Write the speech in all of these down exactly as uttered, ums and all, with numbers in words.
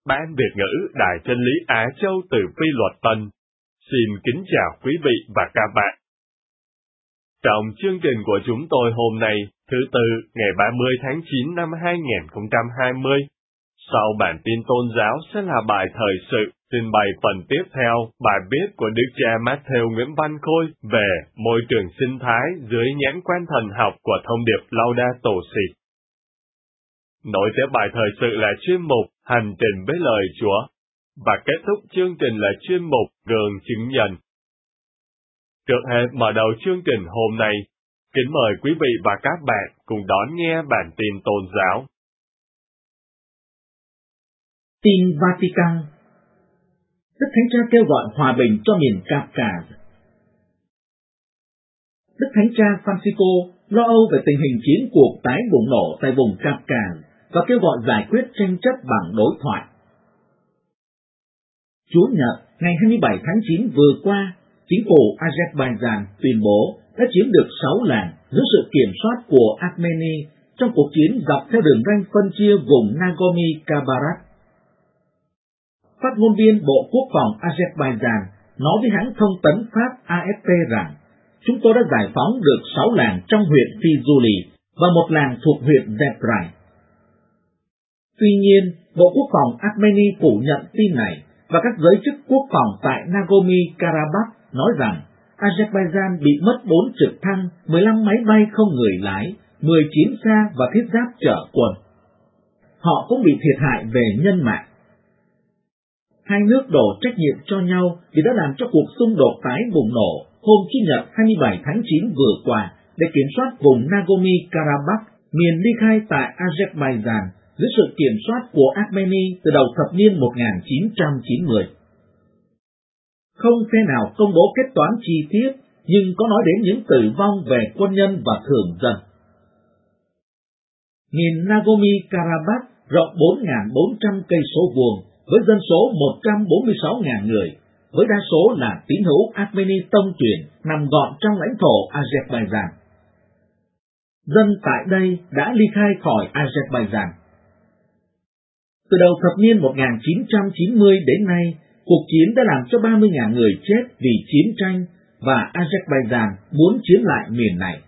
Ban Việt ngữ Đài Chân lý Á Châu từ Phi Luật Tân. Xin kính chào quý vị và các bạn. Trong chương trình của chúng tôi hôm nay, thứ Tư, ngày ba mươi tháng chín năm hai nghìn không trăm hai mươi, sau bản tin tôn giáo sẽ là bài thời sự, trình bày phần tiếp theo, bài viết của Đức cha Matthew Nguyễn Văn Khôi về môi trường sinh thái dưới nhãn quan thần học của thông điệp Laudato Si. Nối tiếp bài thời sự là chuyên mục Hành trình với lời Chúa, và kết thúc chương trình là chuyên mục Gương chứng nhân. Trước hết mở đầu chương trình hôm nay, kính mời quý vị và các bạn cùng đón nghe bản tin tôn giáo. Tin Vatican. Đức Thánh Cha kêu gọi hòa bình cho miền Caucasus. Đức Thánh Cha Francisco lo âu về tình hình chiến cuộc tái bùng nổ tại vùng Caucasus và kêu gọi giải quyết tranh chấp bằng đối thoại. Chủ nhật, ngày hai mươi bảy tháng chín vừa qua, chính phủ Azerbaijan tuyên bố đã chiếm được sáu làng dưới sự kiểm soát của Armenia trong cuộc chiến dọc theo đường ranh phân chia vùng Nagorno-Karabakh. Phát ngôn viên Bộ Quốc phòng Azerbaijan nói với hãng thông tấn Pháp A F P rằng chúng tôi đã giải phóng được sáu làng trong huyện Fizuli và một làng thuộc huyện Zebrai. Tuy nhiên, Bộ Quốc phòng Armenia phủ nhận tin này và các giới chức quốc phòng tại Nagorno-Karabakh nói rằng Azerbaijan bị mất bốn trực thăng, mười lăm máy bay không người lái, mười chiến xa và thiết giáp chở quân. Họ cũng bị thiệt hại về nhân mạng. Hai nước đổ trách nhiệm cho nhau vì đã làm cho cuộc xung đột tái bùng nổ hôm Chủ nhật hai mươi bảy tháng chín vừa qua để kiểm soát vùng Nagorno-Karabakh, miền ly khai tại Azerbaijan dưới sự kiểm soát của Armenia từ đầu thập niên một nghìn chín trăm chín mươi. Không phe nào công bố kết toán chi tiết, nhưng có nói đến những tử vong về quân nhân và thường dân. Miền Nagorno-Karabakh rộng bốn nghìn bốn trăm cây số vuông với dân số một trăm bốn mươi sáu nghìn người, với đa số là tín hữu Armenia tông truyền nằm gọn trong lãnh thổ Azerbaijan. Dân tại đây đã ly khai khỏi Azerbaijan. Từ đầu thập niên một nghìn chín trăm chín mươi đến nay, cuộc chiến đã làm cho ba mươi nghìn người chết vì chiến tranh và Azerbaijan muốn chiếm lại miền này.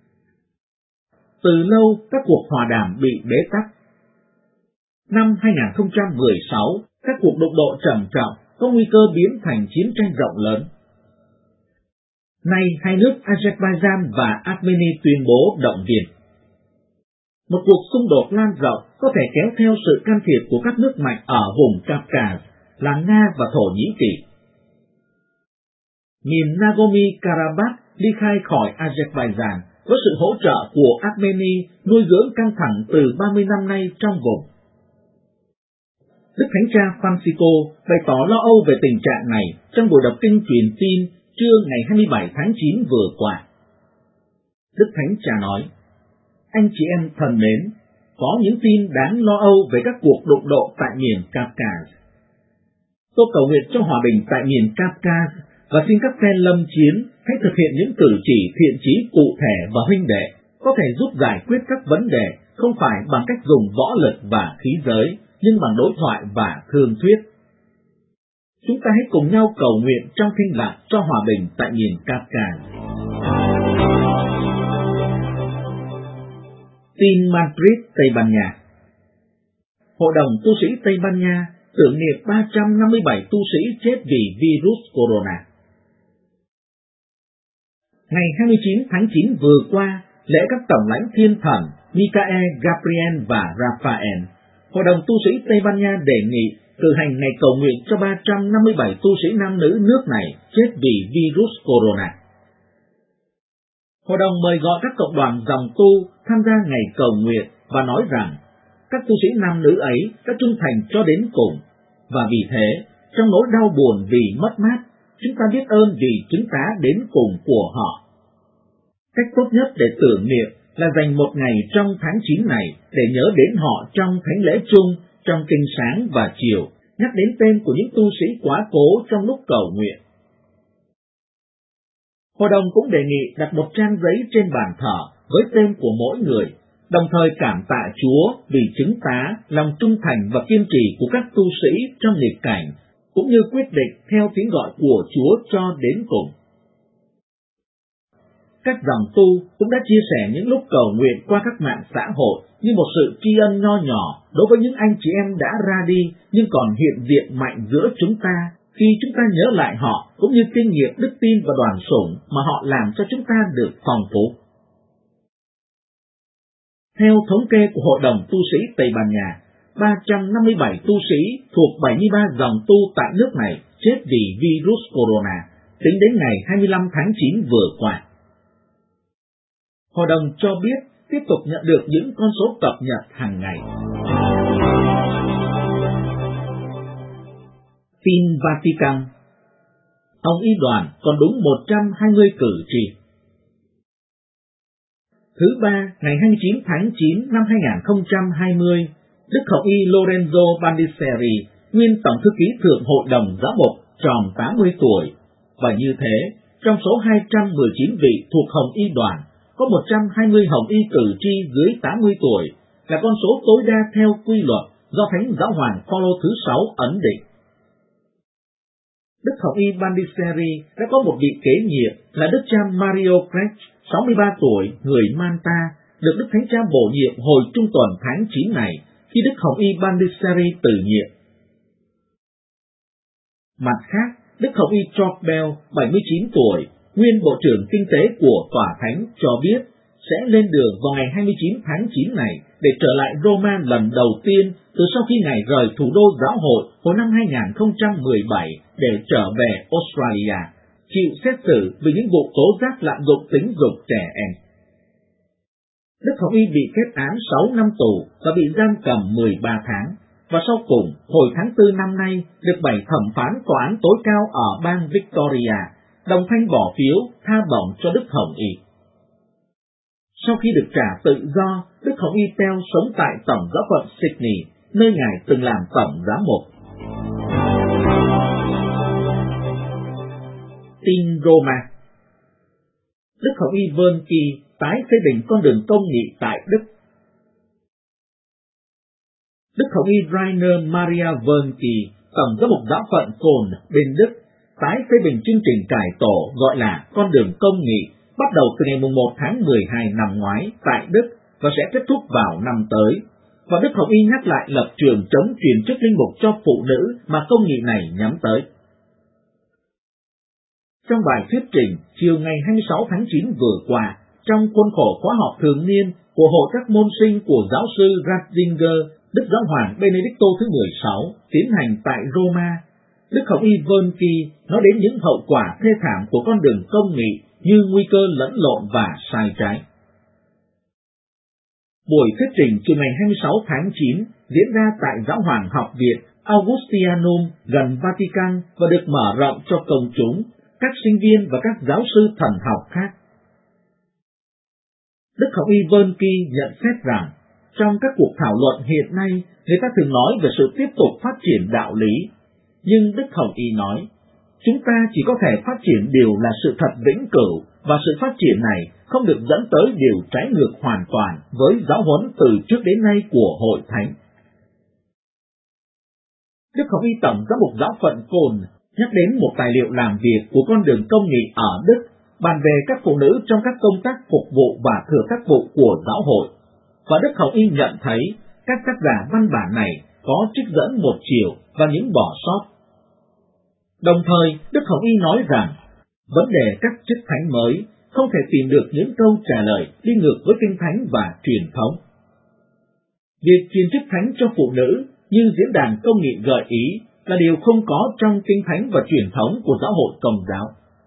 Từ lâu, các cuộc hòa đàm bị bế tắc. Năm hai nghìn không trăm mười sáu, các cuộc đụng độ trầm trọng có nguy cơ biến thành chiến tranh rộng lớn. Nay, hai nước Azerbaijan và Armenia tuyên bố động viên. Một cuộc xung đột lan rộng có thể kéo theo sự can thiệp của các nước mạnh ở vùng Caucasus là Nga và Thổ Nhĩ Kỳ. Miền Nagorno-Karabakh ly khai khỏi Azerbaijan với sự hỗ trợ của Armenia nuôi dưỡng căng thẳng từ ba mươi năm nay trong vùng. Đức Thánh Cha Francisco bày tỏ lo âu về tình trạng này trong buổi đọc kinh truyền tin trưa ngày hai mươi bảy tháng chín vừa qua. Đức Thánh Cha nói: Anh chị em thân mến, có những tin đáng lo âu về các cuộc đụng độ tại miền Caucasus. Tôi cầu nguyện cho hòa bình tại miền Caucasus và xin các phe lâm chiến hãy thực hiện những cử chỉ thiện chí cụ thể và huynh đệ, có thể giúp giải quyết các vấn đề không phải bằng cách dùng võ lực và khí giới, nhưng bằng đối thoại và thương thuyết. Chúng ta hãy cùng nhau cầu nguyện trong thinh lặng cho hòa bình tại miền Caucasus. Tin Madrid, Tây Ban Nha. Hội đồng tu sĩ Tây Ban Nha tưởng niệm ba trăm năm mươi bảy tu sĩ chết vì virus corona. Ngày hai mươi chín tháng chín vừa qua, lễ các tổng lãnh thiên thần Michael, Gabriel và Raphael, Hội đồng tu sĩ Tây Ban Nha đề nghị cử hành ngày cầu nguyện cho ba trăm năm mươi bảy tu sĩ nam nữ nước này chết vì virus corona. Hội đồng mời gọi các cộng đoàn dòng tu tham gia ngày cầu nguyện và nói rằng các tu sĩ nam nữ ấy đã trung thành cho đến cùng, và vì thế, trong nỗi đau buồn vì mất mát, chúng ta biết ơn vì chứng tá đến cùng của họ. Cách tốt nhất để tưởng niệm là dành một ngày trong tháng chín này để nhớ đến họ trong thánh lễ chung, trong kinh sáng và chiều, nhắc đến tên của những tu sĩ quá cố trong lúc cầu nguyện. Hội đồng cũng đề nghị đặt một trang giấy trên bàn thờ với tên của mỗi người, đồng thời cảm tạ Chúa vì chứng tá lòng trung thành và kiên trì của các tu sĩ trong nghịch cảnh, cũng như quyết định theo tiếng gọi của Chúa cho đến cùng. Các dòng tu cũng đã chia sẻ những lúc cầu nguyện qua các mạng xã hội như một sự tri ân nho nhỏ đối với những anh chị em đã ra đi nhưng còn hiện diện mạnh giữa chúng ta, khi chúng ta nhớ lại họ cũng như kinh nghiệm đức tin và đoàn sủng mà họ làm cho chúng ta được phong phú. Theo thống kê của Hội đồng tu sĩ Tây Ban Nha, ba trăm năm mươi bảy tu sĩ thuộc bảy mươi ba dòng tu tại nước này chết vì virus corona tính đến ngày hai mươi lăm tháng chín vừa qua. Hội đồng cho biết tiếp tục nhận được những con số cập nhật hàng ngày. Tin Vatican. Ông Y Đoàn còn đúng một trăm hai mươi cử tri. Thứ ba, ngày hai mươi chín tháng chín năm hai nghìn không trăm hai mươi, Đức Hồng Y Lorenzo Bandiseri, nguyên Tổng thư ký Thượng Hội đồng Giáo mục, tròn tám mươi tuổi. Và như thế, trong số hai trăm mười chín vị thuộc Hồng Y đoàn, có một trăm hai mươi Hồng Y cử tri dưới tám mươi tuổi, là con số tối đa theo quy luật do Thánh Giáo hoàng Phaolô thứ sáu ấn định. Đức Hồng Y Bandiseri đã có một vị kế nhiệm là Đức cha Mario Crech, sáu mươi ba tuổi, người Manta, được Đức Thánh Cha bổ nhiệm hồi trung tuần tháng chín này, khi Đức Hồng Y Bandiseri từ nhiệm. Mặt khác, Đức Hồng Y George Bell, bảy mươi chín tuổi, nguyên Bộ trưởng Kinh tế của Tòa Thánh, cho biết sẽ lên đường vào ngày hai mươi chín tháng chín này để trở lại Roma lần đầu tiên từ sau khi Ngài rời thủ đô giáo hội hồi năm hai nghìn không trăm mười bảy để trở về Australia, chịu xét xử vì những vụ tố giác lạm dụng tính dục trẻ em. Đức Hồng Y bị kết án sáu năm tù và bị giam cầm mười ba tháng, và sau cùng, hồi tháng tư năm nay, được bảy thẩm phán tòa án tối cao ở bang Victoria đồng thanh bỏ phiếu tha bổng cho Đức Hồng Y. Sau khi được trả tự do, Đức Hồng Y Teo sống tại Tổng giáo phận Sydney, nơi Ngài từng làm tổng giám mục. Tin Roma. Đức Hồng Y Vân Kỳ tái xây dựng con đường công nghị tại Đức. Đức Hồng Y Rainer Maria Vân Kỳ, Tổng giám mục giáo phận Cồn bên Đức, tái xây dựng chương trình cải tổ gọi là con đường công nghị, bắt đầu từ ngày một tháng mười hai năm ngoái tại Đức và sẽ kết thúc vào năm tới. Và Đức Hồng Y nhắc lại lập trường chống truyền chức linh mục cho phụ nữ mà công nghị này nhắm tới. Trong bài thuyết trình chiều ngày hai mươi sáu tháng chín vừa qua, trong khuôn khổ khóa họp thường niên của Hội các môn sinh của giáo sư Ratzinger, Đức Giáo hoàng Benedicto thứ mười sáu tiến hành tại Roma, Đức Hồng Y Vân Kỳ nói đến những hậu quả thê thảm của con đường công nghị như nguy cơ lẫn lộn và sai trái. Buổi thuyết trình chiều ngày hai mươi sáu tháng chín diễn ra tại Giáo hoàng học viện Augustinianum gần Vatican và được mở rộng cho công chúng, các sinh viên và các giáo sư thần học khác. Đức Hồng Y Vân Kỳ nhận xét rằng, trong các cuộc thảo luận hiện nay, người ta thường nói về sự tiếp tục phát triển đạo lý, nhưng Đức Hồng Y nói, chúng ta chỉ có thể phát triển điều là sự thật vĩnh cửu, và sự phát triển này không được dẫn tới điều trái ngược hoàn toàn với giáo huấn từ trước đến nay của Hội Thánh. Đức Hồng Y Tổng giám mục giáo phận Cồn nhắc đến một tài liệu làm việc của con đường công nghị ở Đức, bàn về các phụ nữ trong các công tác phục vụ và thừa tác vụ của giáo hội, và Đức Hồng Y nhận thấy các tác giả văn bản này có trích dẫn một chiều và những bỏ sót. Đồng thời, Đức Hồng Y nói rằng, vấn đề các chức thánh mới không thể tìm được những câu trả lời đi ngược với Kinh Thánh và truyền thống. Việc truyền chức thánh cho phụ nữ như diễn đàn công nghị gợi ý là điều không có trong Kinh Thánh và truyền thống của giáo hội Công giáo.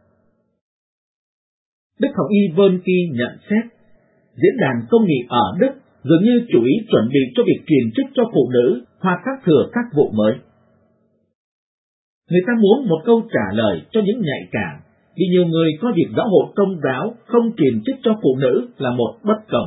Đức Hồng Y Vân Kỳ nhận xét, diễn đàn công nghị ở Đức dường như chủ ý chuẩn bị cho việc truyền chức cho phụ nữ hoặc các thừa tác vụ mới. Người ta muốn một câu trả lời cho những nhạy cảm, vì nhiều người coi việc giáo hội Công giáo không truyền chức cho phụ nữ là một bất công.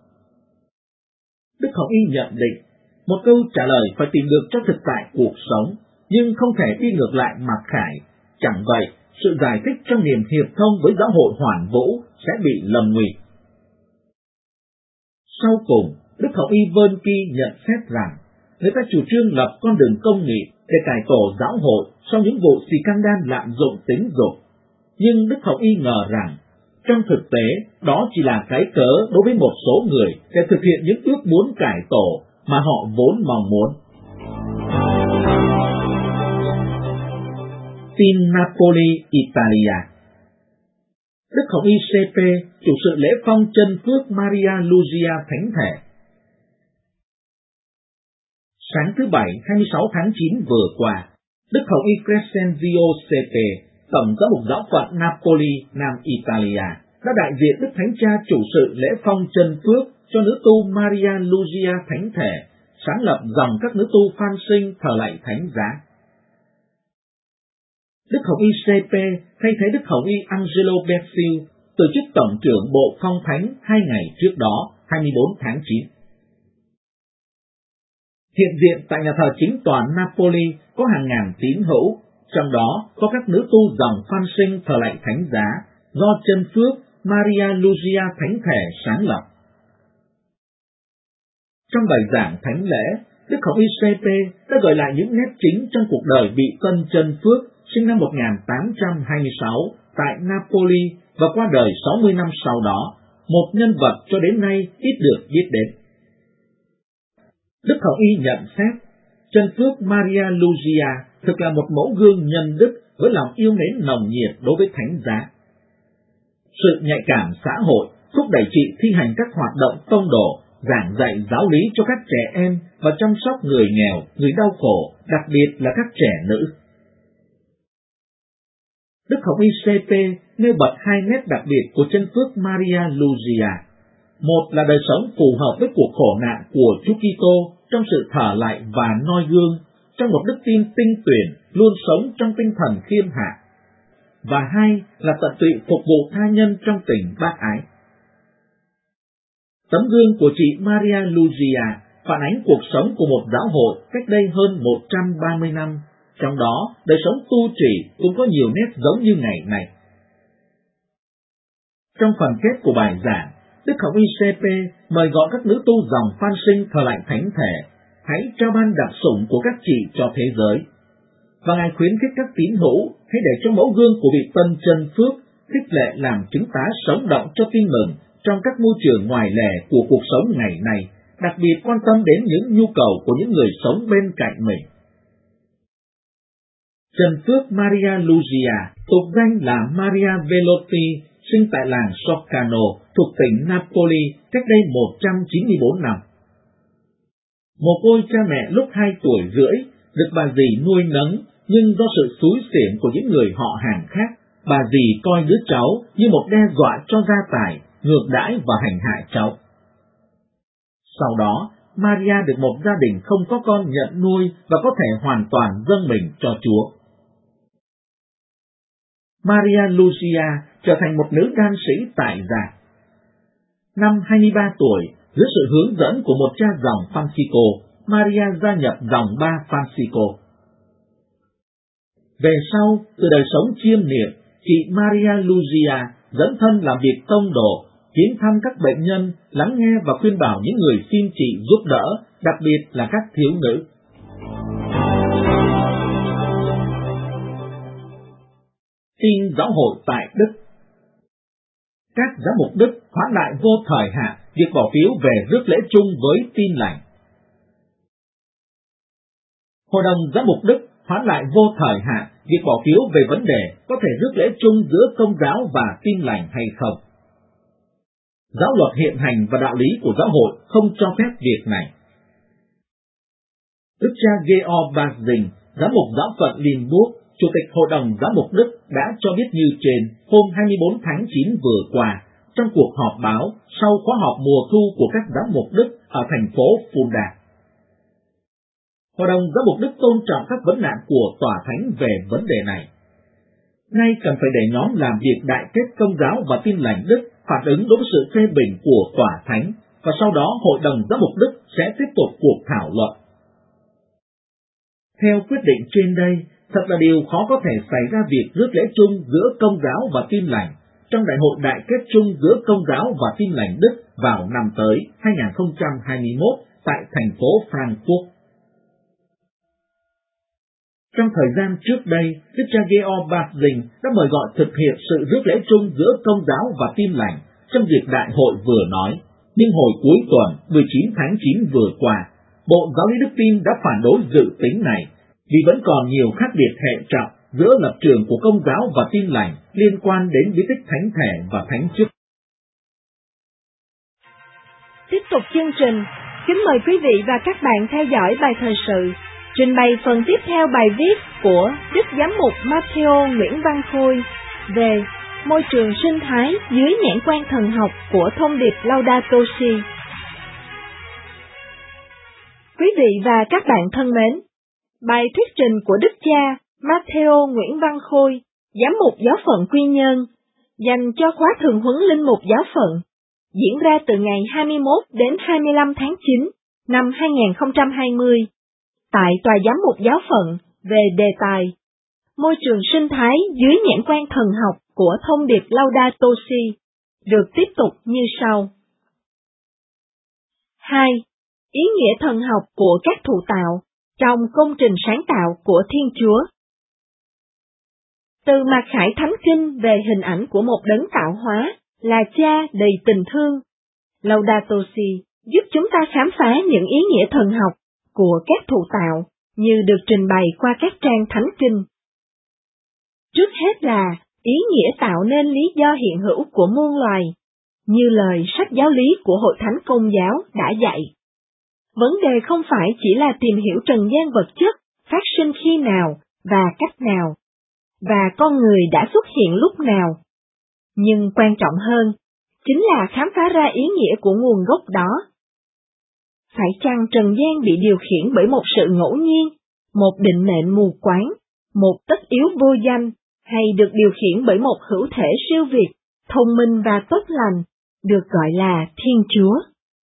Đức Hồng Y nhận định, một câu trả lời phải tìm được cho thực tại cuộc sống, nhưng không thể đi ngược lại mặc khải. Chẳng vậy, sự giải thích trong niềm hiệp thông với giáo hội hoàn vũ sẽ bị lầm nguy. sau cùng, Đức Hồng Y Vơn Ki nhận xét rằng người ta chủ trương lập con đường công nghị để cải tổ giáo hội sau những vụ scandal lạm dụng tính dục. Nhưng Đức Hồng Y ngờ rằng, trong thực tế, đó chỉ là cái cớ đối với một số người để thực hiện những ước muốn cải tổ mà họ vốn mong muốn. Tin Napoli, Italia. Đức Hồng Y xê pê chủ sự lễ phong chân phước Maria Lucia Thánh Thể. Sáng thứ Bảy hai mươi sáu tháng chín vừa qua, Đức Hồng Y Crescenzio xê pê, Tổng giám mục giáo phận Napoli, Nam Italia, đã đại diện Đức Thánh Cha chủ sự lễ phong chân phước cho nữ tu Maria Lucia Thánh Thể, sáng lập dòng các nữ tu phan sinh thờ lạy Thánh Giá. Đức Hồng Y xê pê thay thế Đức Hồng Y Angelo Becciu từ chức Tổng trưởng Bộ Phong Thánh hai ngày trước đó, hai mươi bốn tháng chín. Hiện diện tại nhà thờ chính tòa Napoli có hàng ngàn tín hữu, trong đó có các nữ tu dòng phan sinh thờ lạy Thánh Giá do chân phước Maria Lucia Thánh Thể sáng lập. Trong bài giảng thánh lễ, Đức Hồng Y xê pê đã gợi lại những nét chính trong cuộc đời bị tân chân phước sinh năm một nghìn tám trăm hai mươi sáu tại Napoli và qua đời sáu mươi năm sau đó, một nhân vật cho đến nay ít được biết đến. Đức Hồng Y nhận xét, chân phước Maria Lucia thực là một mẫu gương nhân đức với lòng yêu mến nồng nhiệt đối với Thánh Giá. Sự nhạy cảm xã hội thúc đẩy chị thi hành các hoạt động tông đồ, giảng dạy giáo lý cho các trẻ em và chăm sóc người nghèo, người đau khổ, đặc biệt là các trẻ nữ. Đức Hồng Y xê pê nêu bật hai nét đặc biệt của chân phước Maria Lucia. Một là đời sống phù hợp với cuộc khổ nạn của Chúa Kitô trong sự thờ lạy và noi gương, trong một đức tin tinh tuyển, luôn sống trong tinh thần khiêm hạ. Và hai là tận tụy phục vụ tha nhân trong tình bác ái. Tấm gương của chị Maria Lucia phản ánh cuộc sống của một giáo hội cách đây hơn một trăm ba mươi năm, trong đó đời sống tu trì cũng có nhiều nét giống như ngày này. Trong phần kết của bài giảng, Đức Hồng Y xê pê mời gọi các nữ tu dòng phan sinh thờ lạy Thánh Thể hãy trao ban đặc sủng của các chị cho thế giới. Và Ngài khuyến khích các tín hữu hãy để cho mẫu gương của vị tân chân phước khích lệ làm chứng tá sống động cho tin mừng trong các môi trường ngoài lề của cuộc sống ngày nay, đặc biệt quan tâm đến những nhu cầu của những người sống bên cạnh mình. Chân phước Maria Lucia, tục danh là Maria Velotti, sinh tại làng Soccano thuộc tỉnh Napoli cách đây một trăm chín mươi bốn năm. Mồ côi cha mẹ lúc hai tuổi rưỡi, được bà dì nuôi nấng, nhưng do sự xúi xẻn của những người họ hàng khác, bà dì coi đứa cháu như một đe dọa cho gia tài, ngược đãi và hành hạ cháu. Sau đó, Maria được một gia đình không có con nhận nuôi và có thể hoàn toàn dâng mình cho Chúa. Maria Lucia trở thành một nữ đan sĩ tại gia. Năm hai mươi ba tuổi, dưới sự hướng dẫn của một cha dòng Francisco, Maria gia nhập dòng ba Francisco. Về sau, từ đời sống chiêm niệm, chị Maria Lucia dẫn thân làm việc tông đồ, viếng thăm các bệnh nhân, lắng nghe và khuyên bảo những người xin chị giúp đỡ, đặc biệt là các thiếu nữ. Tin giáo hội tại Đức. Các giám mục Đức hoãn lại vô thời hạn việc bỏ phiếu về rước lễ chung với Tin lành. Hội đồng giám mục Đức hoãn lại vô thời hạn việc bỏ phiếu về vấn đề có thể rước lễ chung giữa Công giáo và Tin lành hay không. Giáo luật hiện hành và đạo lý của giáo hội không cho phép việc này. Đức cha Georg Bazing, giám mục giáo phận Limburg, Chủ tịch Hội đồng Giám mục Đức đã cho biết như trên hôm hai mươi bốn tháng chín vừa qua trong cuộc họp báo sau khóa họp mùa thu của các giám mục Đức ở thành phố Fulda. Hội đồng Giám mục Đức tôn trọng các vấn nạn của Tòa Thánh về vấn đề này. Nay cần phải để nhóm làm việc đại kết Công giáo và Tin lành Đức phản ứng đối với sự phê bình của Tòa Thánh, và sau đó Hội đồng Giám mục Đức sẽ tiếp tục cuộc thảo luận. Theo quyết định trên đây, thật là điều khó có thể xảy ra việc rước lễ chung giữa Công giáo và Tin lành, trong Đại hội đại kết chung giữa Công giáo và Tin lành Đức vào năm tới hai không hai mốt tại thành phố Frankfurt. Trong thời gian trước đây, Đức cha Georg Batzing đã mời gọi thực hiện sự rước lễ chung giữa Công giáo và Tin lành trong dịp đại hội vừa nói. Nhưng hồi cuối tuần mười chín tháng chín vừa qua, Bộ Giáo lý Đức Tin đã phản đối dự tính này vì vẫn còn nhiều khác biệt hệ trọng giữa lập trường của Công giáo và Tin lành liên quan đến bí tích thánh thể và thánh chức. Tiếp tục chương trình, kính mời quý vị và các bạn theo dõi bài thời sự, trình bày phần tiếp theo bài viết của Đức Giám mục Matthew Nguyễn Văn Khôi về môi trường sinh thái dưới nhãn quan thần học của thông điệp Laudato Si. Quý vị và các bạn thân mến, bài thuyết trình của Đức cha Matthew Nguyễn Văn Khôi, Giám mục Giáo phận Quy Nhơn, dành cho khóa thường huấn linh mục giáo phận, diễn ra từ ngày hai mươi mốt đến hai mươi lăm tháng chín năm hai không hai không, tại Tòa Giám mục Giáo phận về đề tài môi trường sinh thái dưới nhãn quan thần học của thông điệp Laudato Si, được tiếp tục như sau. hai. Ý nghĩa thần học của các thụ tạo trong công trình sáng tạo của Thiên Chúa. Từ mặc khải thánh kinh về hình ảnh của một đấng tạo hóa là cha đầy tình thương, Laudato Si giúp chúng ta khám phá những ý nghĩa thần học của các thụ tạo như được trình bày qua các trang thánh kinh. Trước hết là ý nghĩa tạo nên lý do hiện hữu của muôn loài, như lời sách giáo lý của Hội Thánh Công giáo đã dạy. Vấn đề không phải chỉ là tìm hiểu trần gian vật chất phát sinh khi nào và cách nào, và con người đã xuất hiện lúc nào. Nhưng quan trọng hơn, chính là khám phá ra ý nghĩa của nguồn gốc đó. Phải chăng trần gian bị điều khiển bởi một sự ngẫu nhiên, một định mệnh mù quáng, một tất yếu vô danh, hay được điều khiển bởi một hữu thể siêu việt, thông minh và tốt lành, được gọi là Thiên Chúa?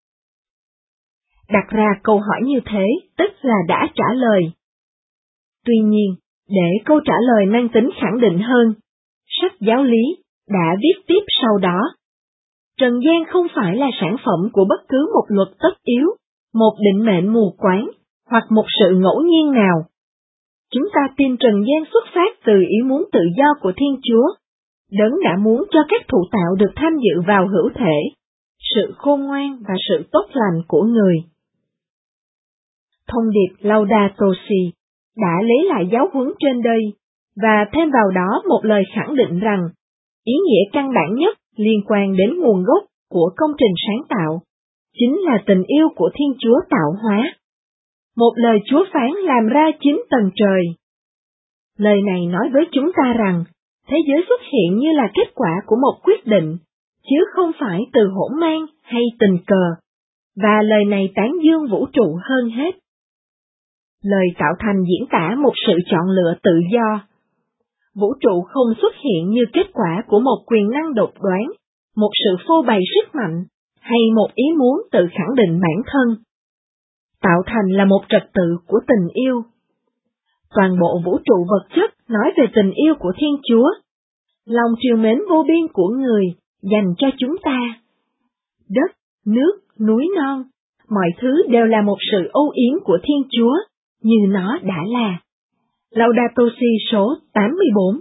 Đặt ra câu hỏi như thế, tức là đã trả lời. Tuy nhiên, để câu trả lời mang tính khẳng định hơn, sách giáo lý đã viết tiếp sau đó. Trần gian không phải là sản phẩm của bất cứ một luật tất yếu, một định mệnh mù quáng, hoặc một sự ngẫu nhiên nào. Chúng ta tin trần gian xuất phát từ ý muốn tự do của Thiên Chúa, đấng đã muốn cho các thụ tạo được tham dự vào hữu thể, sự khôn ngoan và sự tốt lành của người. Thông điệp Laudato Si đã lấy lại giáo huấn trên đây, và thêm vào đó một lời khẳng định rằng, ý nghĩa căn bản nhất liên quan đến nguồn gốc của công trình sáng tạo, chính là tình yêu của Thiên Chúa tạo hóa. Một lời Chúa phán làm ra chín tầng trời. Lời này nói với chúng ta rằng, thế giới xuất hiện như là kết quả của một quyết định, chứ không phải từ hỗn mang hay tình cờ, và lời này tán dương vũ trụ hơn hết. Lời tạo thành diễn tả một sự chọn lựa tự do. Vũ trụ không xuất hiện như kết quả của một quyền năng độc đoán, một sự phô bày sức mạnh, hay một ý muốn tự khẳng định bản thân. Tạo thành là một trật tự của tình yêu. Toàn bộ vũ trụ vật chất nói về tình yêu của Thiên Chúa, lòng trìu mến vô biên của người dành cho chúng ta. Đất, nước, núi non, mọi thứ đều là một sự âu yếm của Thiên Chúa, như nó đã là. Laudato Si số tám mươi bốn.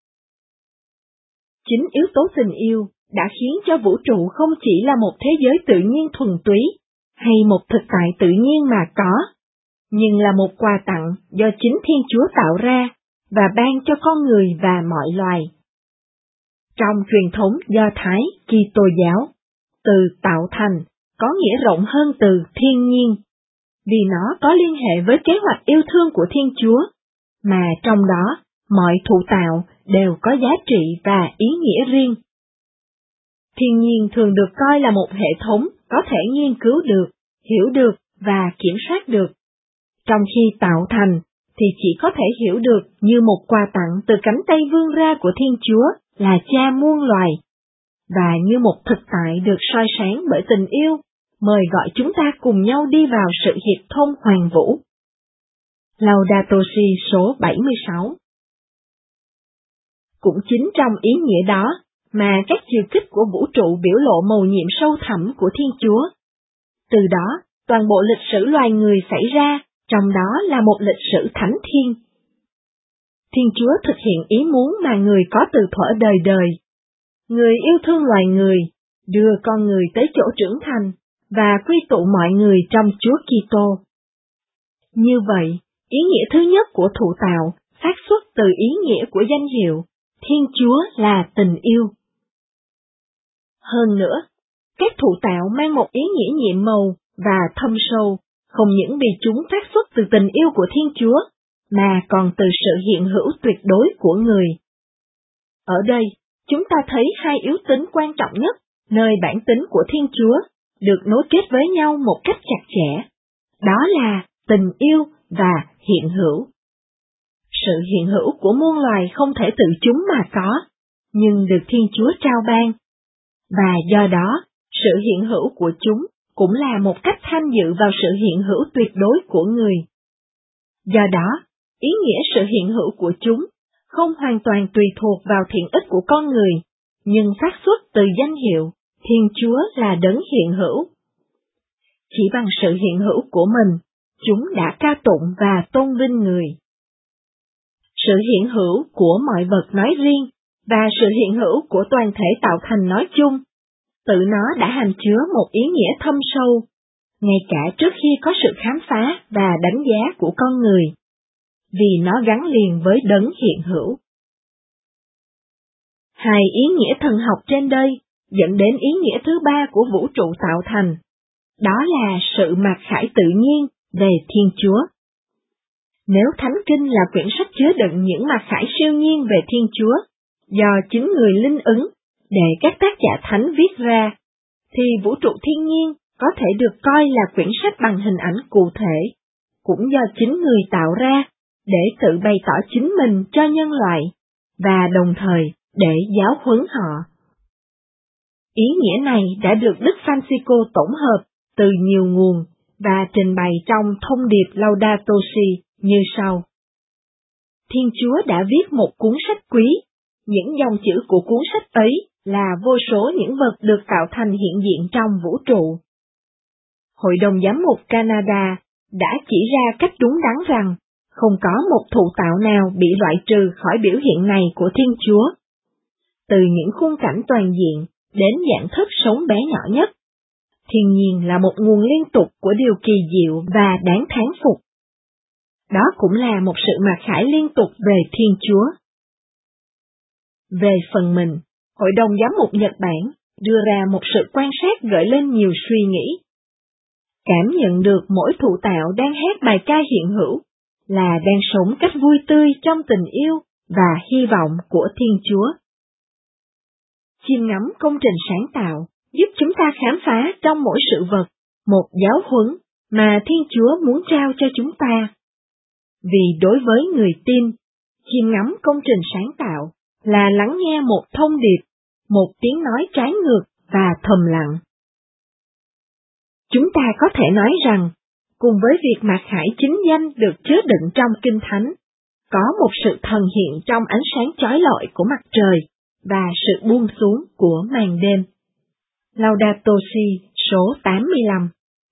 Chính yếu tố tình yêu đã khiến cho vũ trụ không chỉ là một thế giới tự nhiên thuần túy, hay một thực tại tự nhiên mà có, nhưng là một quà tặng do chính Thiên Chúa tạo ra và ban cho con người và mọi loài. Trong truyền thống Do Thái Kitô giáo, từ tạo thành có nghĩa rộng hơn từ thiên nhiên, vì nó có liên hệ với kế hoạch yêu thương của Thiên Chúa, mà trong đó mọi thụ tạo đều có giá trị và ý nghĩa riêng. Thiên nhiên thường được coi là một hệ thống có thể nghiên cứu được, hiểu được và kiểm soát được, trong khi tạo thành thì chỉ có thể hiểu được như một quà tặng từ cánh tay vươn ra của Thiên Chúa là Cha muôn loài, và như một thực tại được soi sáng bởi tình yêu, mời gọi chúng ta cùng nhau đi vào sự hiệp thông hoàn vũ. Laudato Si số bảy mươi sáu. Cũng chính trong ý nghĩa đó mà các chiều kích của vũ trụ biểu lộ mầu nhiệm sâu thẳm của Thiên Chúa. Từ đó, toàn bộ lịch sử loài người xảy ra, trong đó là một lịch sử thánh thiên. Thiên Chúa thực hiện ý muốn mà người có từ thuở đời đời. Người yêu thương loài người, đưa con người tới chỗ trưởng thành, và quy tụ mọi người trong Chúa Kitô. Như vậy, ý nghĩa thứ nhất của thụ tạo phát xuất từ ý nghĩa của danh hiệu, Thiên Chúa là tình yêu. Hơn nữa, các thụ tạo mang một ý nghĩa nhiệm màu và thâm sâu, không những vì chúng phát xuất từ tình yêu của Thiên Chúa, mà còn từ sự hiện hữu tuyệt đối của người. Ở đây, chúng ta thấy hai yếu tính quan trọng nhất, nơi bản tính của Thiên Chúa, được nối kết với nhau một cách chặt chẽ. Đó là tình yêu và hiện hữu. Sự hiện hữu của muôn loài không thể tự chúng mà có, nhưng được Thiên Chúa trao ban. Và do đó, sự hiện hữu của chúng cũng là một cách tham dự vào sự hiện hữu tuyệt đối của người. Do đó, ý nghĩa sự hiện hữu của chúng không hoàn toàn tùy thuộc vào thiện ích của con người, nhưng phát xuất từ danh hiệu, Thiên Chúa là đấng hiện hữu. Chỉ bằng sự hiện hữu của mình, chúng đã ca tụng và tôn vinh người. Sự hiện hữu của mọi vật nói riêng, và sự hiện hữu của toàn thể tạo thành nói chung, tự nó đã hàm chứa một ý nghĩa thâm sâu, ngay cả trước khi có sự khám phá và đánh giá của con người, vì nó gắn liền với đấng hiện hữu. Hai ý nghĩa thần học trên đây dẫn đến ý nghĩa thứ ba của vũ trụ tạo thành, đó là sự mặc khải tự nhiên về Thiên Chúa. Nếu Thánh Kinh là quyển sách chứa đựng những mặc khải siêu nhiên về Thiên Chúa, do chính người linh ứng, để các tác giả thánh viết ra, thì vũ trụ thiên nhiên có thể được coi là quyển sách bằng hình ảnh cụ thể, cũng do chính người tạo ra, để tự bày tỏ chính mình cho nhân loại, và đồng thời để giáo huấn họ. Ý nghĩa này đã được Đức Francisco tổng hợp từ nhiều nguồn và trình bày trong thông điệp Laudato Si như sau. Thiên Chúa đã viết một cuốn sách quý, những dòng chữ của cuốn sách ấy là vô số những vật được tạo thành hiện diện trong vũ trụ. Hội đồng Giám mục Canada đã chỉ ra cách đúng đắn rằng không có một thụ tạo nào bị loại trừ khỏi biểu hiện này của Thiên Chúa. Từ những khung cảnh toàn diện đến dạng thức sống bé nhỏ nhất, thiên nhiên là một nguồn liên tục của điều kỳ diệu và đáng thán phục. Đó cũng là một sự mặc khải liên tục về Thiên Chúa. Về phần mình, Hội đồng Giám mục Nhật Bản đưa ra một sự quan sát gợi lên nhiều suy nghĩ. Cảm nhận được mỗi thụ tạo đang hát bài ca hiện hữu, là đang sống cách vui tươi trong tình yêu và hy vọng của Thiên Chúa. Chiêm ngắm công trình sáng tạo giúp chúng ta khám phá trong mỗi sự vật một giáo huấn mà Thiên Chúa muốn trao cho chúng ta. Vì đối với người tin, chiêm ngắm công trình sáng tạo là lắng nghe một thông điệp, một tiếng nói trái ngược và thầm lặng. Chúng ta có thể nói rằng, cùng với việc mặc khải chính danh được chứa đựng trong Kinh Thánh, có một sự thần hiện trong ánh sáng chói lọi của mặt trời và sự buông xuống của màn đêm. Laudato Si số tám mươi lăm.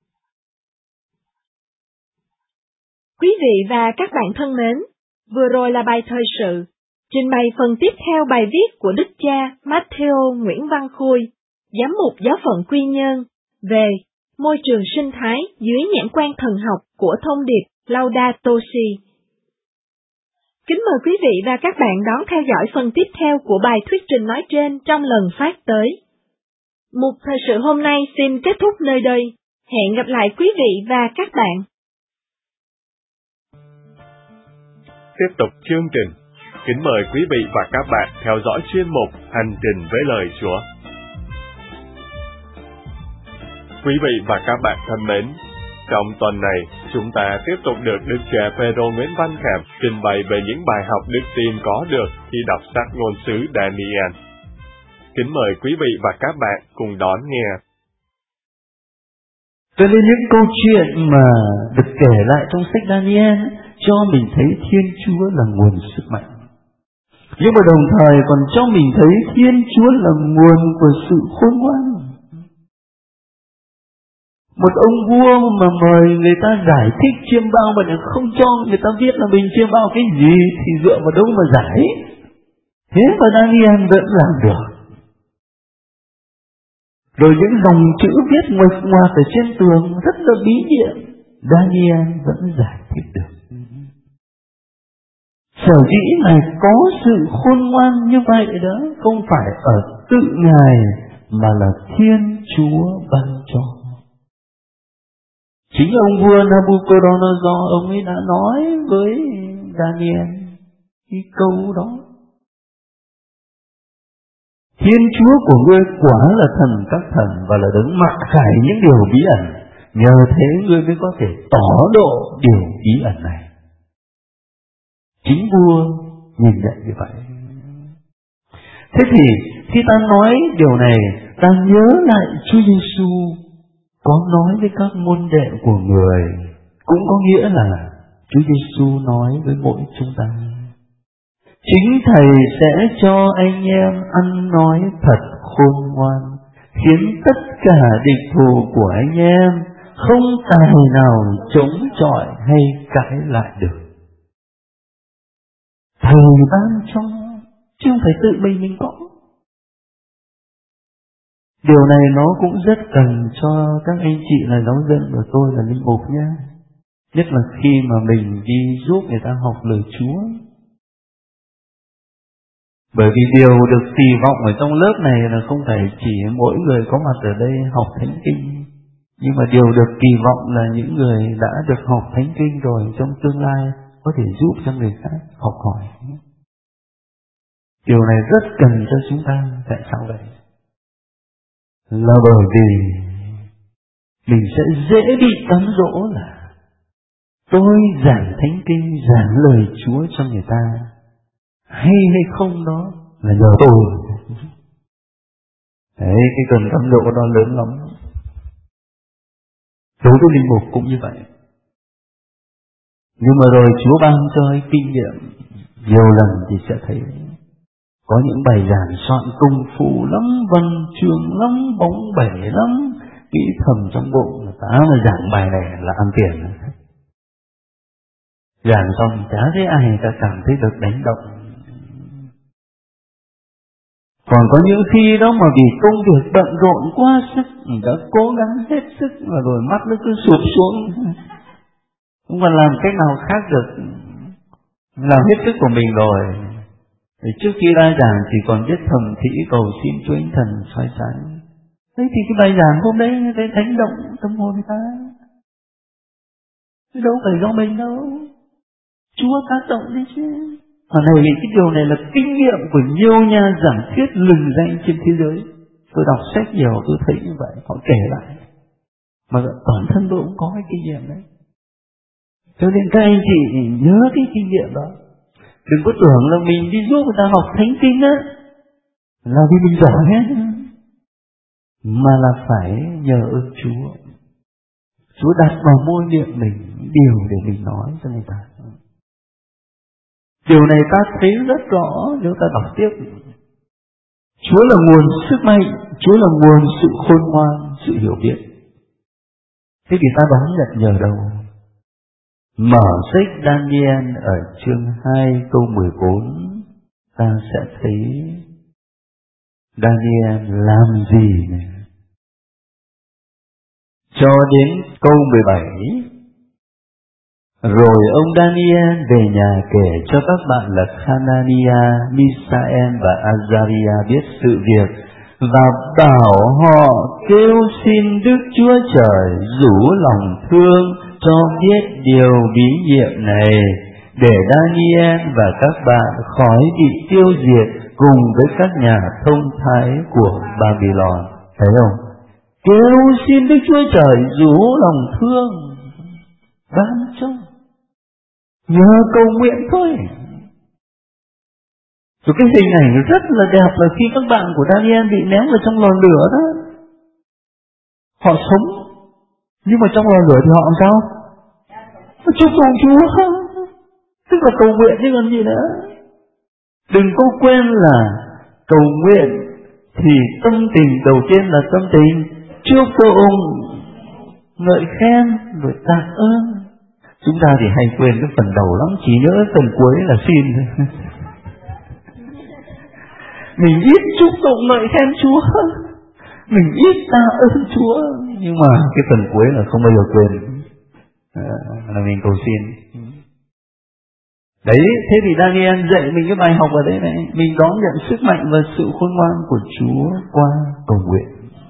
Quý vị và các bạn thân mến, vừa rồi là bài thời sự, trình bày phần tiếp theo bài viết của Đức cha Matthew Nguyễn Văn Khôi, Giám mục Giáo phận Quy Nhơn, về môi trường sinh thái dưới nhãn quan thần học của thông điệp Laudato Si. Kính mời quý vị và các bạn đón theo dõi phần tiếp theo của bài thuyết trình nói trên trong lần phát tới. Mục thời sự hôm nay xin kết thúc nơi đây. Hẹn gặp lại quý vị và các bạn. Tiếp tục chương trình. Kính mời quý vị và các bạn theo dõi chuyên mục Hành trình với lời Chúa. Quý vị và các bạn thân mến, trong tuần này, chúng ta tiếp tục được Đức cha Phêrô Nguyễn Văn Khảm trình bày về những bài học đức tin có được khi đọc sách ngôn sứ Daniel. Kính mời quý vị và các bạn cùng đón nghe. Cho nên những câu chuyện mà được kể lại trong sách Daniel cho mình thấy Thiên Chúa là nguồn sức mạnh. Nhưng mà đồng thời còn cho mình thấy Thiên Chúa là nguồn của sự khôn ngoan. Một ông vua mà mời người ta giải thích chiêm bao mà không cho người ta biết là mình chiêm bao cái gì thì dựa vào đâu mà giải. Thế mà Daniel vẫn làm được. Rồi những dòng chữ viết nguệch ngoạc ở trên tường rất là bí nhiệm, Daniel vẫn giải thích được. Sở dĩ Ngài có sự khôn ngoan như vậy đó, không phải ở tự Ngài mà là Thiên Chúa ban cho. Chính ông vua Nabucodonosor, ông ấy đã nói với Daniel cái câu đó: Thiên Chúa của ngươi quả là thần các thần và là đấng mặc khải những điều bí ẩn, nhờ thế ngươi mới có thể tỏ độ điều bí ẩn này. Chính vua nhìn nhận như vậy. Thế thì khi ta nói điều này, ta nhớ lại Chúa Giêsu có nói với các môn đệ của người, cũng có nghĩa là Chúa Giêsu nói với mỗi chúng ta: chính Thầy sẽ cho anh em ăn nói thật khôn ngoan, khiến tất cả địch thù của anh em không tài nào chống chọi hay cãi lại được. Thầy ban cho, chứ không phải tự mình mình có. Điều này nó cũng rất cần cho các anh chị là giáo dân của tôi là linh mục nhé. Nhất là khi mà mình đi giúp người ta học lời Chúa. Bởi vì điều được kỳ vọng ở trong lớp này là không phải chỉ mỗi người có mặt ở đây học thánh kinh, nhưng mà điều được kỳ vọng là những người đã được học thánh kinh rồi trong tương lai có thể giúp cho người khác học hỏi. Điều này rất cần cho chúng ta. Tại sao vậy? Là bởi vì mình sẽ dễ bị cám dỗ là tôi giảng thánh kinh, giảng lời Chúa cho người ta, hay hay không đó là nhờ tôi. Đấy, cái cần cám dỗ đó lớn lắm. Đối với linh mục cũng như vậy. Nhưng mà rồi Chúa ban cho kinh nghiệm nhiều lần thì sẽ thấy có những bài giảng soạn công phu lắm, văn chương lắm, bóng bẩy lắm, nghĩ thầm trong bụng là ta mà giảng bài này là ăn tiền. Giảng xong chả thấy ai ta cảm thấy được đánh động. Còn có những khi đó mà vì công việc bận rộn quá sức, mình đã cố gắng hết sức mà rồi mắt nó cứ sụp xuống, không còn làm cách nào khác được, làm hết sức của mình rồi. Thì trước khi ra giảng chỉ còn biết thầm thỉ cầu xin Chúa Thánh Thần soi sáng. Thế thì cái bài giảng hôm đấy để đánh động tâm hồn người ta, chứ đâu phải do mình đâu, Chúa tác động đấy chứ. Mà này cái điều này là kinh nghiệm của nhiều nhà giảng thuyết lừng danh trên thế giới. Tôi đọc sách nhiều tôi thấy như vậy, họ kể lại. Mà bản thân tôi cũng có cái kinh nghiệm đấy. Cho nên các anh chị nhớ cái kinh nghiệm đó. Đừng có tưởng là mình đi giúp người ta học thánh kinh á là vì mình giỏi hết, mà là phải nhờ ơn Chúa. Chúa đặt vào môi miệng mình điều để mình nói cho người ta. Điều này ta thấy rất rõ nếu ta đọc tiếp. Chúa là nguồn sức mạnh, Chúa là nguồn sự khôn ngoan, sự hiểu biết. Thế thì ta đón nhận nhờ đâu? Mở sách Daniel ở chương hai câu mười bốn, ta sẽ thấy Daniel làm gì này. Cho đến câu mười bảy, rồi ông Daniel về nhà kể cho các bạn là Hananiah, Misael và Azariah biết sự việc và bảo họ kêu xin Đức Chúa Trời rủ lòng thương cho biết điều bí nhiệm này, để Daniel và các bạn khỏi bị tiêu diệt cùng với các nhà thông thái của Babylon. Thấy không? Kêu xin Đức Chúa Trời rủ lòng thương, ban cho, nhờ cầu nguyện thôi. Rồi cái hình ảnh rất là đẹp là khi các bạn của Daniel bị ném vào trong lò lửa đó, họ sống, nhưng mà trong lò lửa thì họ làm sao? Chúc mừng Chúa, tức là cầu nguyện chứ còn gì nữa. Đừng có quên là cầu nguyện thì tâm tình đầu tiên là tâm tình chúc tụng, ngợi khen rồi tạ ơn. Chúng ta thì hay quên cái phần đầu lắm, chỉ nhớ phần cuối là xin thôi. Mình ít chúc tụng ngợi khen Chúa, mình ít tạ ơn Chúa, nhưng mà cái phần cuối là không bao giờ quên, à, là mình cầu xin. Đấy, thế thì Daniel dạy mình cái bài học ở đây này, mình đón nhận sức mạnh và sự khôn ngoan của Chúa qua cầu nguyện.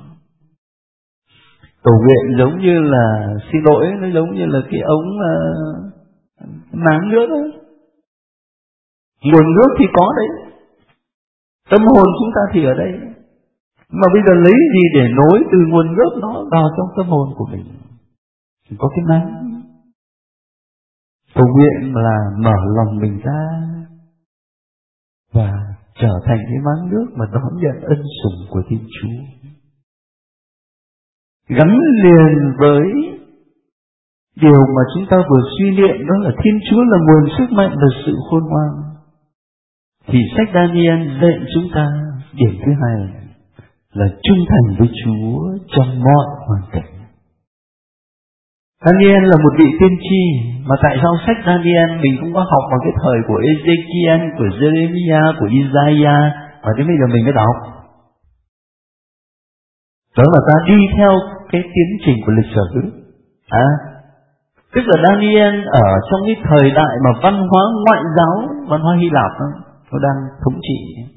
Cầu nguyện giống như là, xin lỗi, nó giống như là cái ống uh, máng nước đó. Nguồn nước thì có đấy, tâm hồn chúng ta thì ở đây, mà bây giờ lấy gì để nối từ nguồn nước đó vào trong tâm hồn của mình? Chỉ có cái máng. Cầu nguyện là mở lòng mình ra và trở thành cái máng nước mà đón nhận ân sủng của Thiên Chúa, gắn liền với điều mà chúng ta vừa suy niệm, đó là Thiên Chúa là nguồn sức mạnh và sự khôn ngoan. Thì sách Daniel dạy chúng ta điểm thứ hai là trung thành với Chúa trong mọi hoàn cảnh. Daniel là một vị tiên tri, mà tại sao sách Daniel mình cũng có học vào cái thời của Ezekiel, của Jeremiah, của Isaiah, và đến bây giờ mình mới đọc. Đó là ta đi theo cái tiến trình của lịch sử. À, tức là Daniel ở trong cái thời đại mà văn hóa ngoại giáo, văn hóa Hy Lạp đó, nó đang thống trị.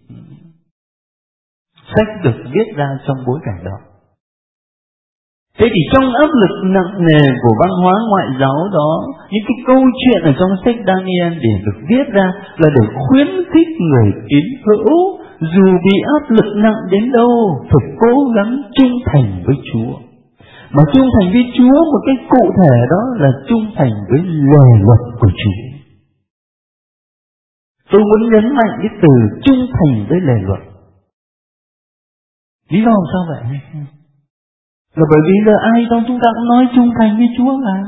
Sách được viết ra trong bối cảnh đó. Thế thì trong áp lực nặng nề của văn hóa ngoại giáo đó, những cái câu chuyện ở trong sách Daniel để được viết ra là để khuyến khích người tín hữu, dù bị áp lực nặng đến đâu, phải cố gắng trung thành với Chúa. Mà trung thành với Chúa một cách cụ thể đó là trung thành với lời luật của Chúa. Tôi muốn nhấn mạnh cái từ trung thành với lời luật. Lý do sao vậy? Là bởi vì giờ ai trong chúng ta cũng nói trung thành với Chúa là,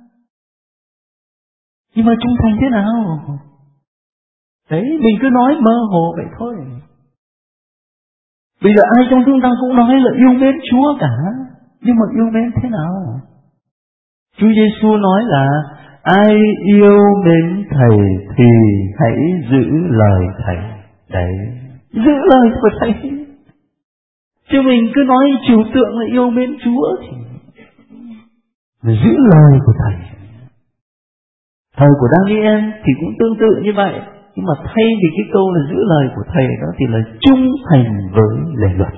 nhưng mà trung thành thế nào? Đấy, mình cứ nói mơ hồ vậy thôi. Bây giờ ai trong chúng ta cũng nói là yêu mến Chúa cả, nhưng mà yêu mến thế nào? Chúa Giêsu nói là ai yêu mến Thầy thì hãy giữ lời Thầy. Đấy, giữ lời của Thầy. Chứ mình cứ nói trừu tượng là yêu mến Chúa thì giữ lời của Thầy. Thời của Daniel thì cũng tương tự như vậy, nhưng mà thay vì cái câu là giữ lời của Thầy đó thì là trung thành với lề luật.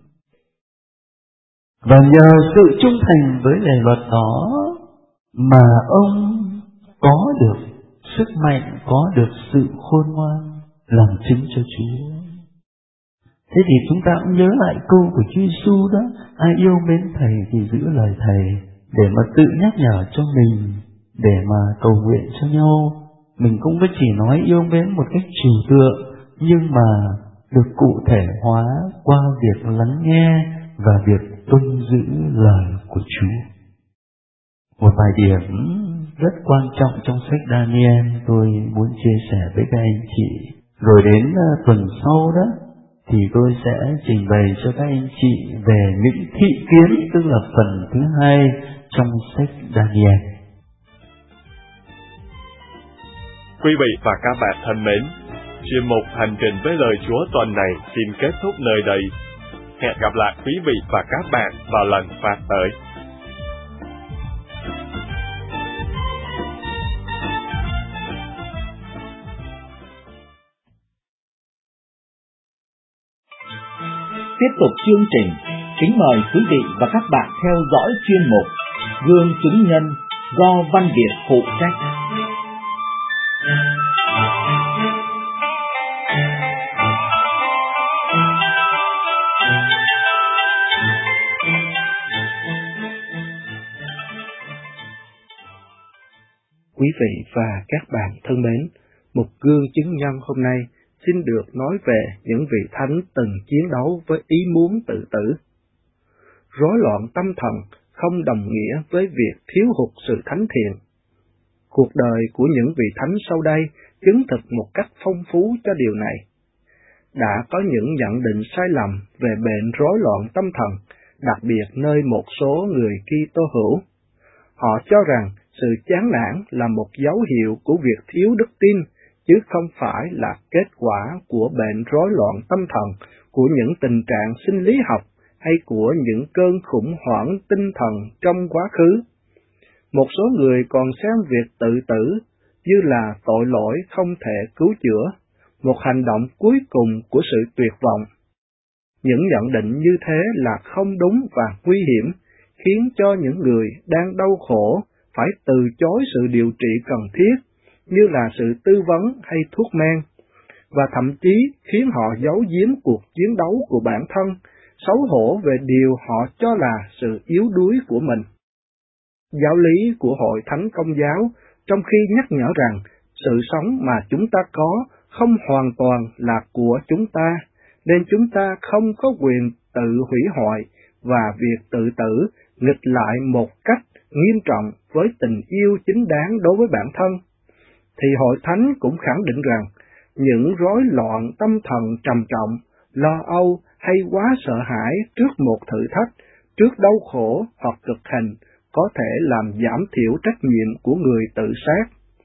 Và nhờ sự trung thành với lề luật đó mà ông có được sức mạnh, có được sự khôn ngoan làm chứng cho Chúa. Thế thì chúng ta cũng nhớ lại câu của Chúa Giêsu đó, ai yêu mến Thầy thì giữ lời Thầy, để mà tự nhắc nhở cho mình, để mà cầu nguyện cho nhau. Mình cũng mới chỉ nói yêu mến một cách trừu tượng, nhưng mà được cụ thể hóa qua việc lắng nghe và việc tuân giữ lời của Chúa. Một vài điểm rất quan trọng trong sách Daniel tôi muốn chia sẻ với các anh chị. Rồi đến tuần sau đó thì tôi sẽ trình bày cho các anh chị về những thị kiến, tức là phần thứ hai trong sách Daniel. Quý vị và các bạn thân mến, chuyên mục Hành trình với lời Chúa tuần này xin kết thúc nơi đây. Hẹn gặp lại quý vị và các bạn vào lần phát tới. Tiếp tục chương trình, kính mời quý vị và các bạn theo dõi chuyên mục Gương chứng nhân do Văn Việt phụ trách. Quý vị và các bạn thân mến, một gương chứng nhân hôm nay xin được nói về những vị thánh từng chiến đấu với ý muốn tự tử. Rối loạn tâm thần không đồng nghĩa với việc thiếu hụt sự thánh thiện. Cuộc đời của những vị thánh sau đây chứng thực một cách phong phú cho điều này. Đã có những nhận định sai lầm về bệnh rối loạn tâm thần, đặc biệt nơi một số người Kitô hữu. Họ cho rằng sự chán nản là một dấu hiệu của việc thiếu đức tin, chứ không phải là kết quả của bệnh rối loạn tâm thần, của những tình trạng sinh lý học hay của những cơn khủng hoảng tinh thần trong quá khứ. Một số người còn xem việc tự tử như là tội lỗi không thể cứu chữa, một hành động cuối cùng của sự tuyệt vọng. Những nhận định như thế là không đúng và nguy hiểm, khiến cho những người đang đau khổ phải từ chối sự điều trị cần thiết, như là sự tư vấn hay thuốc men, và thậm chí khiến họ giấu giếm cuộc chiến đấu của bản thân, xấu hổ về điều họ cho là sự yếu đuối của mình. Giáo lý của Hội Thánh Công giáo, trong khi nhắc nhở rằng sự sống mà chúng ta có không hoàn toàn là của chúng ta, nên chúng ta không có quyền tự hủy hoại, và việc tự tử nghịch lại một cách nghiêm trọng với tình yêu chính đáng đối với bản thân, thì Hội Thánh cũng khẳng định rằng những rối loạn tâm thần trầm trọng, lo âu hay quá sợ hãi trước một thử thách, trước đau khổ hoặc cực hình có thể làm giảm thiểu trách nhiệm của người tự sát.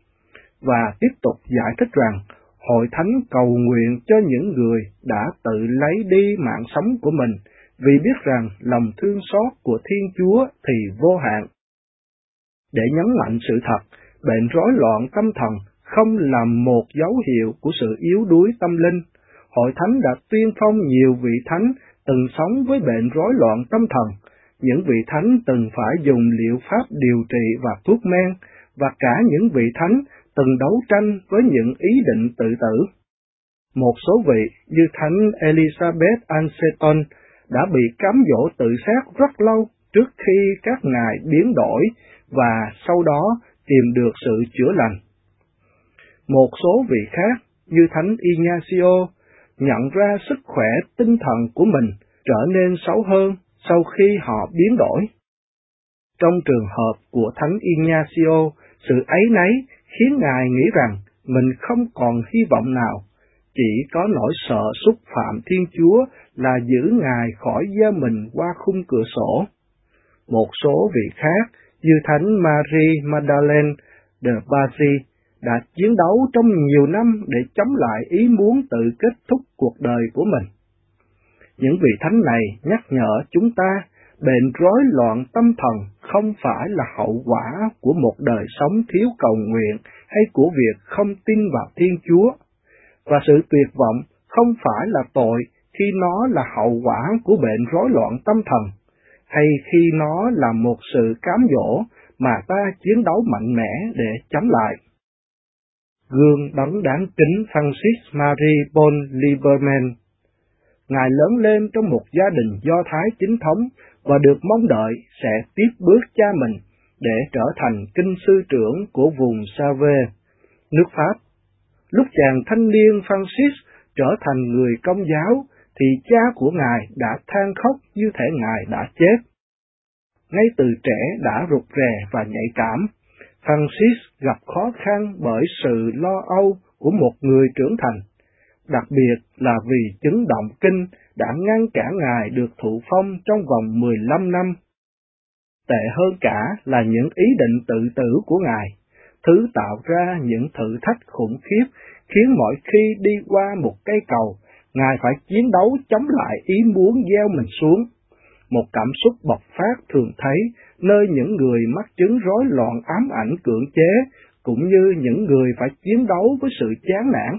Và tiếp tục giải thích rằng Hội Thánh cầu nguyện cho những người đã tự lấy đi mạng sống của mình, vì biết rằng lòng thương xót của Thiên Chúa thì vô hạn. Để nhấn mạnh sự thật, bệnh rối loạn tâm thần không là một dấu hiệu của sự yếu đuối tâm linh. Hội Thánh đã tuyên phong nhiều vị thánh từng sống với bệnh rối loạn tâm thần. Những vị thánh từng phải dùng liệu pháp điều trị và thuốc men, và cả những vị thánh từng đấu tranh với những ý định tự tử. Một số vị như thánh Elizabeth Ann Seton đã bị cám dỗ tự sát rất lâu trước khi các ngài biến đổi và sau đó tìm được sự chữa lành. Một số vị khác như thánh Ignacio nhận ra sức khỏe tinh thần của mình trở nên xấu hơn sau khi họ biến đổi. Trong trường hợp của thánh Ignacio, sự áy náy khiến ngài nghĩ rằng mình không còn hy vọng nào, chỉ có nỗi sợ xúc phạm Thiên Chúa là giữ ngài khỏi gieo mình qua khung cửa sổ. Một số vị khác như thánh Marie Magdalene de Bari đã chiến đấu trong nhiều năm để chống lại ý muốn tự kết thúc cuộc đời của mình. Những vị thánh này nhắc nhở chúng ta, bệnh rối loạn tâm thần không phải là hậu quả của một đời sống thiếu cầu nguyện hay của việc không tin vào Thiên Chúa, và sự tuyệt vọng không phải là tội khi nó là hậu quả của bệnh rối loạn tâm thần, hay khi nó là một sự cám dỗ mà ta chiến đấu mạnh mẽ để chống lại. Gương đấng đáng kính Francis Marie Paul Lieberman. Ngài lớn lên trong một gia đình Do Thái chính thống và được mong đợi sẽ tiếp bước cha mình để trở thành kinh sư trưởng của vùng Save, nước Pháp. Lúc chàng thanh niên Francis trở thành người Công giáo, thì cha của ngài đã than khóc như thể ngài đã chết. Ngay từ trẻ đã rụt rè và nhạy cảm, Francis gặp khó khăn bởi sự lo âu của một người trưởng thành, đặc biệt là vì chứng động kinh đã ngăn cản ngài được thụ phong trong vòng mười lăm năm. Tệ hơn cả là những ý định tự tử của ngài, thứ tạo ra những thử thách khủng khiếp, khiến mỗi khi đi qua một cây cầu, ngài phải chiến đấu chống lại ý muốn gieo mình xuống. Một cảm xúc bộc phát thường thấy nơi những người mắc chứng rối loạn ám ảnh cưỡng chế, cũng như những người phải chiến đấu với sự chán nản.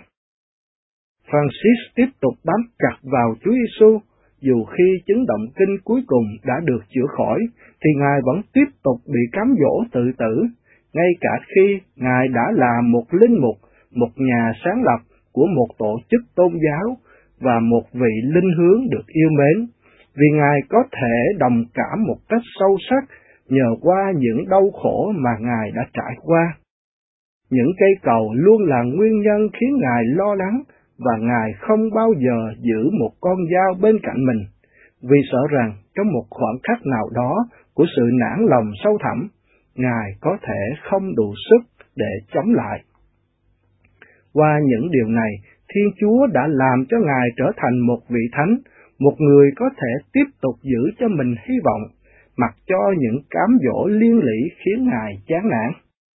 Francis tiếp tục bám chặt vào Chúa Giêsu, dù khi chứng động kinh cuối cùng đã được chữa khỏi, thì ngài vẫn tiếp tục bị cám dỗ tự tử, ngay cả khi ngài đã là một linh mục, một nhà sáng lập của một tổ chức tôn giáo và một vị linh hướng được yêu mến, vì ngài có thể đồng cảm một cách sâu sắc nhờ qua những đau khổ mà ngài đã trải qua. Những cây cầu luôn là nguyên nhân khiến ngài lo lắng, và ngài không bao giờ giữ một con dao bên cạnh mình, vì sợ rằng trong một khoảnh khắc nào đó của sự nản lòng sâu thẳm, ngài có thể không đủ sức để chống lại. Qua những điều này, Thiên Chúa đã làm cho Ngài trở thành một vị thánh, một người có thể tiếp tục giữ cho mình hy vọng, mặc cho những cám dỗ liên lụy khiến Ngài chán nản.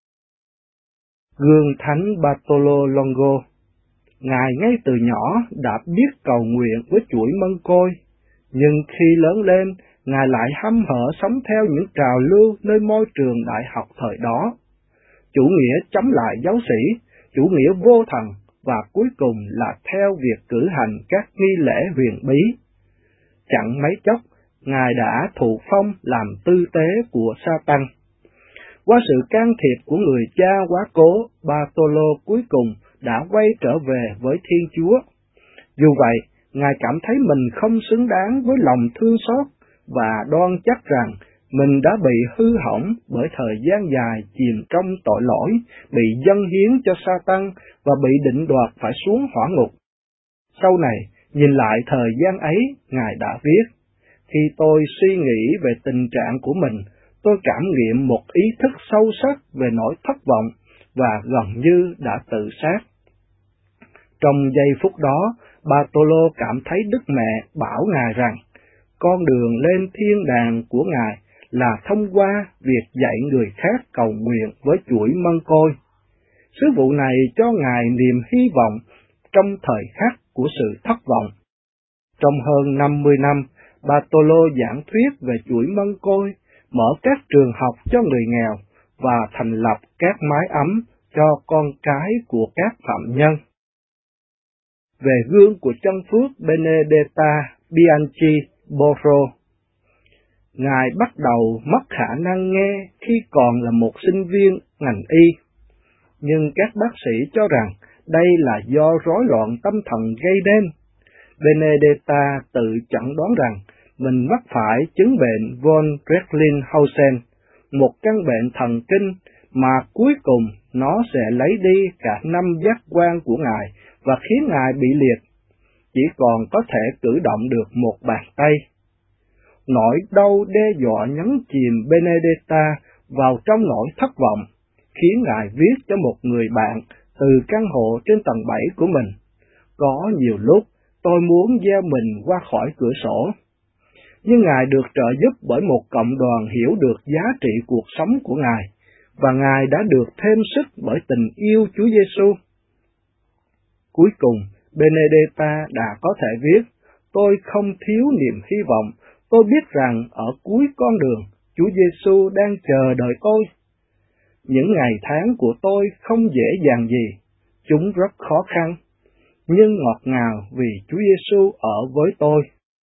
Gương Thánh Bartolo Longo. Ngài ngay từ nhỏ đã biết cầu nguyện với chuỗi mân côi, nhưng khi lớn lên, Ngài lại hăm hở sống theo những trào lưu nơi môi trường đại học thời đó. Chủ nghĩa chống lại giáo sĩ, chủ nghĩa vô thần, và cuối cùng là theo việc cử hành các nghi lễ huyền bí. Chẳng mấy chốc, Ngài đã thụ phong làm tư tế của Sa-tan. Qua sự can thiệp của người cha quá cố, Bartolo cuối cùng đã quay trở về với Thiên Chúa. Dù vậy, Ngài cảm thấy mình không xứng đáng với lòng thương xót và đoan chắc rằng mình đã bị hư hỏng bởi thời gian dài chìm trong tội lỗi, bị dâng hiến cho Sa-tan và bị định đoạt phải xuống hỏa ngục. Sau này, nhìn lại thời gian ấy, Ngài đã viết: Khi tôi suy nghĩ về tình trạng của mình, tôi cảm nghiệm một ý thức sâu sắc về nỗi thất vọng và gần như đã tự sát. Trong giây phút đó, Bartolo cảm thấy Đức Mẹ bảo Ngài rằng, con đường lên thiên đàng của Ngài là thông qua việc dạy người khác cầu nguyện với chuỗi mân côi. Sứ vụ này cho Ngài niềm hy vọng trong thời khắc của sự thất vọng. Trong hơn năm mươi năm, Bartolo giảng thuyết về chuỗi mân côi, mở các trường học cho người nghèo và thành lập các mái ấm cho con cái của các phạm nhân. Về gương của chân phước Benedetta Bianchi Borro, Ngài bắt đầu mất khả năng nghe khi còn là một sinh viên ngành y, nhưng các bác sĩ cho rằng đây là do rối loạn tâm thần gây nên. Benedetta tự chẩn đoán rằng mình mắc phải chứng bệnh von Recklinghausen, một căn bệnh thần kinh mà cuối cùng nó sẽ lấy đi cả năm giác quan của Ngài và khiến Ngài bị liệt, chỉ còn có thể cử động được một bàn tay. Nỗi đau đe dọa nhấn chìm Benedetta vào trong nỗi thất vọng, khiến Ngài viết cho một người bạn từ căn hộ trên tầng bảy của mình: Có nhiều lúc tôi muốn gieo mình qua khỏi cửa sổ. Nhưng Ngài được trợ giúp bởi một cộng đoàn hiểu được giá trị cuộc sống của Ngài, và Ngài đã được thêm sức bởi tình yêu Chúa Giêsu. Cuối cùng, Benedetta đã có thể viết: Tôi không thiếu niềm hy vọng, tôi biết rằng ở cuối con đường, Chúa Giêsu đang chờ đợi tôi. Những ngày tháng của tôi không dễ dàng gì, chúng rất khó khăn, nhưng ngọt ngào vì Chúa Giêsu ở với tôi.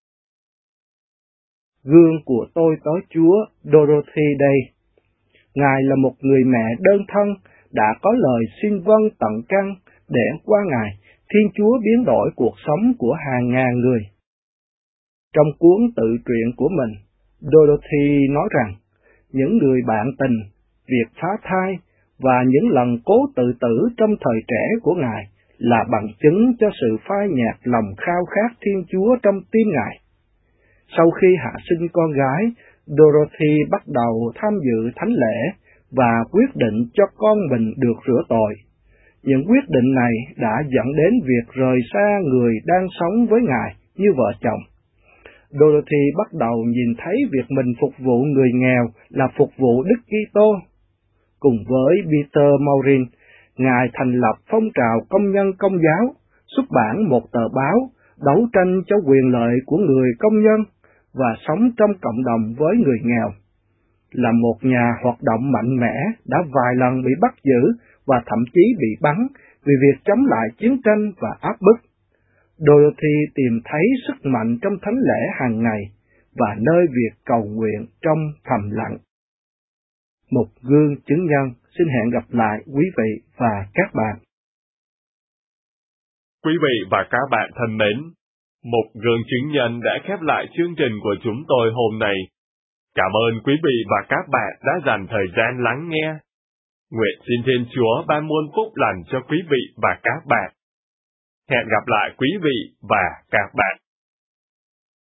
Gương của tôi có Chúa Dorothy Day. Ngài là một người mẹ đơn thân, đã có lời xin vâng tận căn để qua Ngài, Thiên Chúa biến đổi cuộc sống của hàng ngàn người. Trong cuốn tự truyện của mình, Dorothy nói rằng, những người bạn tình, việc phá thai và những lần cố tự tử trong thời trẻ của Ngài là bằng chứng cho sự phai nhạt lòng khao khát Thiên Chúa trong tim Ngài. Sau khi hạ sinh con gái, Dorothy bắt đầu tham dự thánh lễ và quyết định cho con mình được rửa tội. Những quyết định này đã dẫn đến việc rời xa người đang sống với Ngài như vợ chồng. Dorothy bắt đầu nhìn thấy việc mình phục vụ người nghèo là phục vụ Đức Kitô. Cùng với Peter Maurin, Ngài thành lập phong trào công nhân Công giáo, xuất bản một tờ báo, đấu tranh cho quyền lợi của người công nhân và sống trong cộng đồng với người nghèo. Là một nhà hoạt động mạnh mẽ, đã vài lần bị bắt giữ và thậm chí bị bắn vì việc chống lại chiến tranh và áp bức. Dorothy tìm thấy sức mạnh trong thánh lễ hàng ngày và nơi việc cầu nguyện trong thầm lặng. Một gương chứng nhân. Xin hẹn gặp lại quý vị và các bạn. Quý vị và các bạn thân mến, một gương chứng nhân đã khép lại chương trình của chúng tôi hôm nay. Cảm ơn quý vị và các bạn đã dành thời gian lắng nghe. Nguyện xin Thiên Chúa ban muôn phúc lành cho quý vị và các bạn. Hẹn gặp lại quý vị và các bạn.